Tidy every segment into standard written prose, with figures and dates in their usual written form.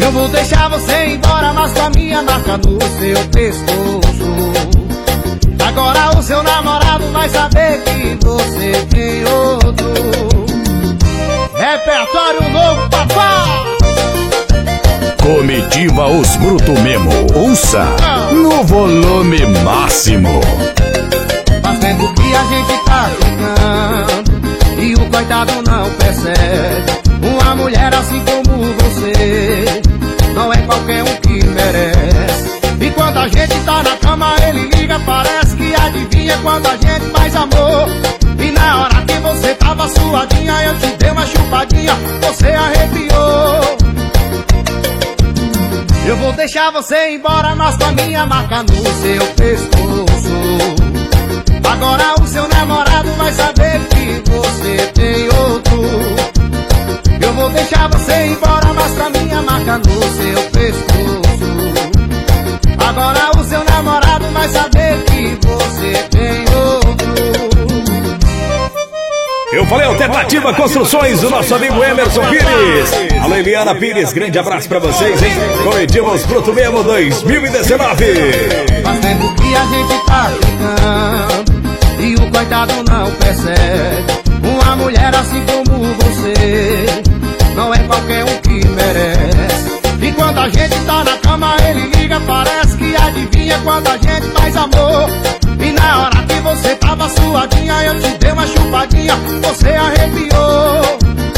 Eu vou deixar você embora, mas com a minha marca no seu pescoço. Agora o seu namorado vai saber que você tem outro. Repertório novo, papai. Comitiva Os Bruto Mesmo. Ouça no volume máximo. Faz tempo que a gente tá ficando e o coitado não percebe. Uma mulher assim como você não é qualquer um que merece. E quando a gente tá na cama ele liga, parece que adivinha quando a gente faz amor. E na hora que você tava suadinha, eu te dei uma chupadinha, você arrepiou. Eu vou deixar você embora, mas com a minha marca no seu pescoço. Agora o seu namorado vai saber que você tem outro. Eu vou deixar você embora, mas com a minha marca no seu pescoço. Agora o seu namorado vai saber que você tem outro. Eu falei Alternativa Construções, o nosso amigo Emerson Pires. Alô, Eliana Pires, grande abraço pra vocês, hein? Comitiva Os Bruto Mesmo 2019. Faz tempo que a gente tá ficando e o coitado não percebe. Uma mulher assim como você não é qualquer um que merece. E quando a gente tá na cama ele liga, parece que adivinha quando a gente faz amor. E na hora que você tava suadinha, eu te dei uma chupadinha, você arrepiou.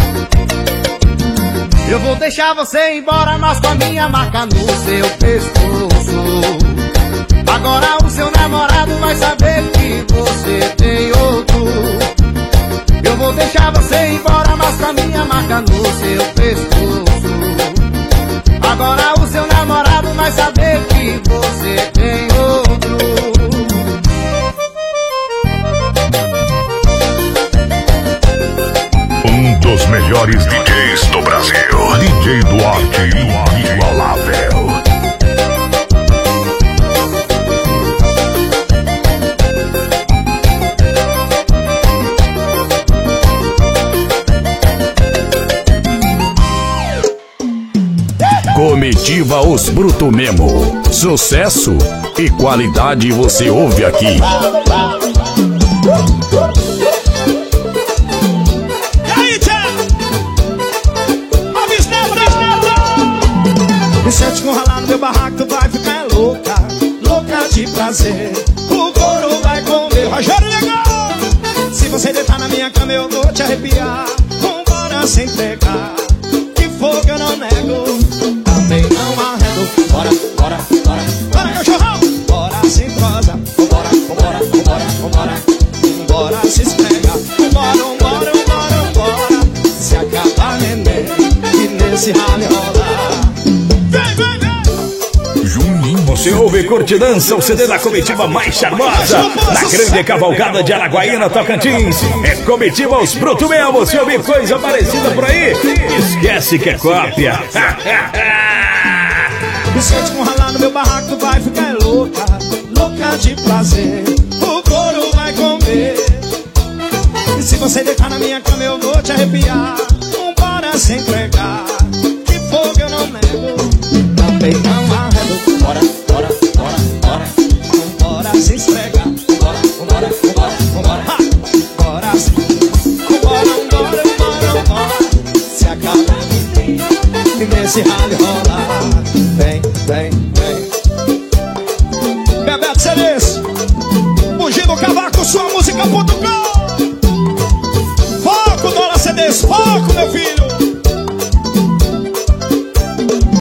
Eu vou deixar você embora, mas com a minha marca no seu pescoço. Agora o seu namorado vai saber que você tem outro. Eu vou deixar você embora, mas com a minha marca no seu pescoço. Agora o seu namorado vai saber que você tem outro. Um dos melhores DJs do Brasil, DJ Duarte, inigualável. Comitiva Os Bruto Mesmo. Sucesso e qualidade você ouve aqui. E aí, tchau! Me sente com ralar no meu barraco, tu vai ficar louca, louca de prazer. O couro vai comer, Rogério Negão. Se você deitar na minha cama eu vou te arrepiar. Vambora sem entregar, que fogo eu não nego. Também não arredo. Bora, bora, bora. Bora, cachorrão. Bora sem prosa. Vambora, vambora, vambora, vambora. Vambora se esfrega. Vambora, vambora, vambora, vambora. Se acabar neném e nesse rally rolar. Vem, vem, vem. Juninho. Você ouve Curte Dança, o CD da comitiva mais charmosa na grande cavalgada de Araguaína, Tocantins. É Comitiva Os Bruto Mesmo. Se ouvir coisa parecida por aí, esquece que é cópia. Me sente com ralar no meu barraco, tu vai ficar louca, louca de prazer. O couro vai comer. E se você deitar na minha cama eu vou te arrepiar. Vambora sem entregar, que fogo eu não nego. Também não arredo. Bora, bora, bora, bora. Vambora se esfregar. Vambora, vambora, vambora, vambora. Bora, vambora, vambora, vambora, vambora. Se acaba e nesse rally rolar. Vem, vem, vem. Bebeto Celis, Fugindo Cavaco, sua música.com. Foco, Dólar CDs, foco, meu filho.